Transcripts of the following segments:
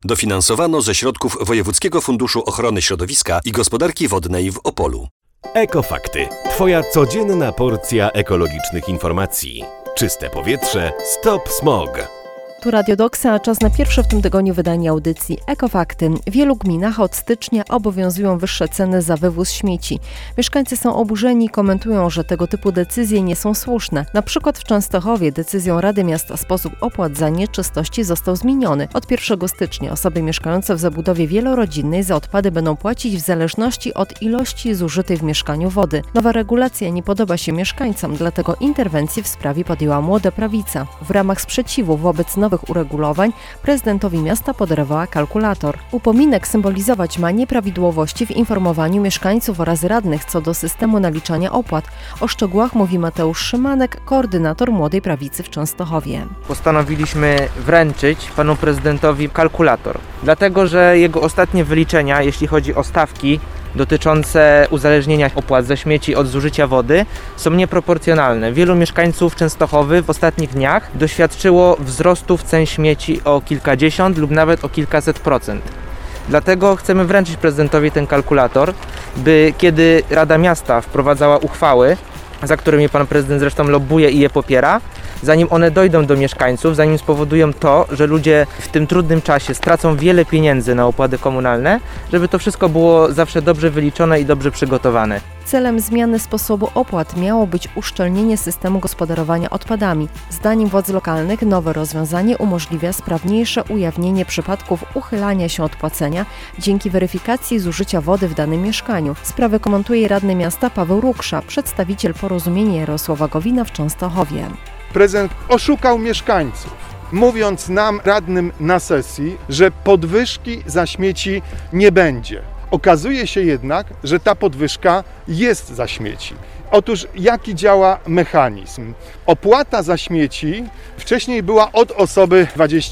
Dofinansowano ze środków Wojewódzkiego Funduszu Ochrony Środowiska i Gospodarki Wodnej w Opolu. Ekofakty. Twoja codzienna porcja ekologicznych informacji. Czyste powietrze. Stop smog. Tu Radio Doksa, a czas na pierwsze w tym tygodniu wydanie audycji Ekofakty. W wielu gminach od stycznia obowiązują wyższe ceny za wywóz śmieci. Mieszkańcy są oburzeni i komentują, że tego typu decyzje nie są słuszne. Na przykład w Częstochowie decyzją Rady Miasta sposób opłat za nieczystości został zmieniony. Od 1 stycznia osoby mieszkające w zabudowie wielorodzinnej za odpady będą płacić w zależności od ilości zużytej w mieszkaniu wody. Nowa regulacja nie podoba się mieszkańcom, dlatego interwencję w sprawie podjęła Młoda Prawica. W ramach sprzeciwu wobec nowych uregulowań prezydentowi miasta podarowała kalkulator. Upominek symbolizować ma nieprawidłowości w informowaniu mieszkańców oraz radnych co do systemu naliczania opłat. O szczegółach mówi Mateusz Szymanek, koordynator Młodej Prawicy w Częstochowie. Postanowiliśmy wręczyć panu prezydentowi kalkulator, dlatego że jego ostatnie wyliczenia, jeśli chodzi o stawki dotyczące uzależnienia opłat za śmieci od zużycia wody, są nieproporcjonalne. Wielu mieszkańców Częstochowy w ostatnich dniach doświadczyło wzrostów cen śmieci o kilkadziesiąt lub nawet o kilkaset procent. Dlatego chcemy wręczyć prezydentowi ten kalkulator, by kiedy Rada Miasta wprowadzała uchwały, za którymi pan prezydent zresztą lobbuje i je popiera, zanim one dojdą do mieszkańców, zanim spowodują to, że ludzie w tym trudnym czasie stracą wiele pieniędzy na opłaty komunalne, żeby to wszystko było zawsze dobrze wyliczone i dobrze przygotowane. Celem zmiany sposobu opłat miało być uszczelnienie systemu gospodarowania odpadami. Zdaniem władz lokalnych nowe rozwiązanie umożliwia sprawniejsze ujawnienie przypadków uchylania się od płacenia dzięki weryfikacji zużycia wody w danym mieszkaniu. Sprawę komentuje radny miasta Paweł Ruksza, przedstawiciel Porozumienia Jarosława Gowina w Częstochowie. Prezydent oszukał mieszkańców, mówiąc nam, radnym na sesji, że podwyżki za śmieci nie będzie. Okazuje się jednak, że ta podwyżka jest za śmieci. Otóż jaki działa mechanizm? Opłata za śmieci wcześniej była od osoby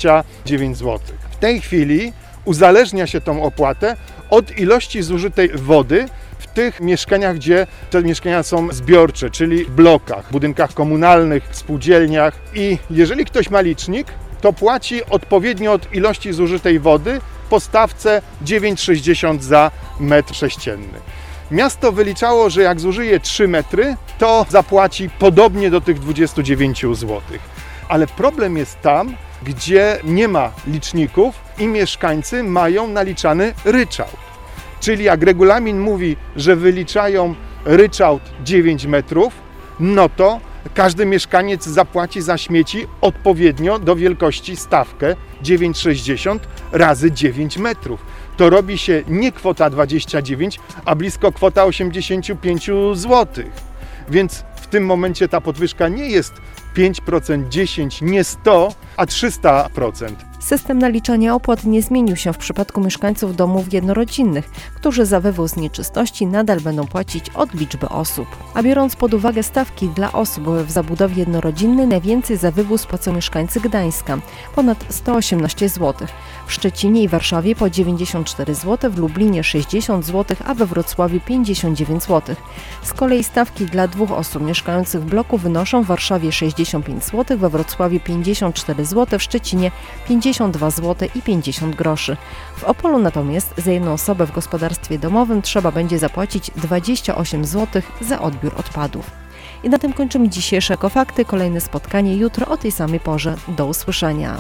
29 zł. W tej chwili uzależnia się tą opłatę od ilości zużytej wody w tych mieszkaniach, gdzie te mieszkania są zbiorcze, czyli w blokach, budynkach komunalnych, spółdzielniach. I jeżeli ktoś ma licznik, to płaci odpowiednio od ilości zużytej wody po stawce 9,60 za metr sześcienny. Miasto wyliczało, że jak zużyje 3 metry, to zapłaci podobnie do tych 29 zł. Ale problem jest tam, gdzie nie ma liczników i mieszkańcy mają naliczany ryczałt. Czyli jak regulamin mówi, że wyliczają ryczałt 9 metrów, no to każdy mieszkaniec zapłaci za śmieci odpowiednio do wielkości stawkę 9,60 razy 9 metrów. To robi się nie kwota 29, a blisko kwota 85 zł. Więc w tym momencie ta podwyżka nie jest 5%, 10, nie 100, a 300%. System naliczania opłat nie zmienił się w przypadku mieszkańców domów jednorodzinnych, którzy za wywóz nieczystości nadal będą płacić od liczby osób. A biorąc pod uwagę stawki dla osób w zabudowie jednorodzinnej, najwięcej za wywóz płacą mieszkańcy Gdańska, ponad 118 zł. W Szczecinie i Warszawie po 94 zł, w Lublinie 60 zł, a we Wrocławiu 59 zł. Z kolei stawki dla 2 osób mieszkających w bloku wynoszą w Warszawie 65 zł, we Wrocławiu 54 zł, w Szczecinie 52 zł i 50 groszy. W Opolu natomiast za jedną osobę w gospodarstwie domowym trzeba będzie zapłacić 28 zł za odbiór odpadów. I na tym kończymy dzisiejsze Ekofakty. Kolejne spotkanie jutro o tej samej porze. Do usłyszenia.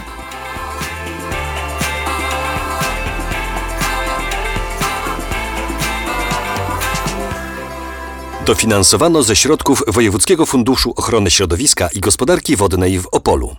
Dofinansowano ze środków Wojewódzkiego Funduszu Ochrony Środowiska i Gospodarki Wodnej w Opolu.